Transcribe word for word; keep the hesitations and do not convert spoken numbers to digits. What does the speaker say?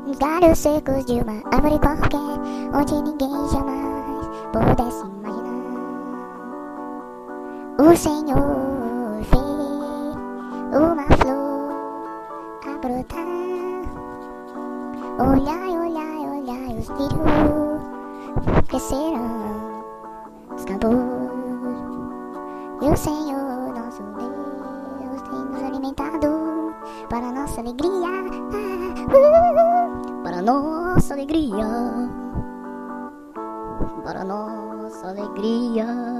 nos galhos secos de uma árvore qualquer, onde ninguém jamais pudesse imaginar. O Senhor fez uma flor a brotar. Olhai, olhai, olhai, os lírios crescerão os campos. E o Senhor, nosso Deus, tem nos alimentado para nossa alegria, uh, para nossa alegria, para nossa alegria.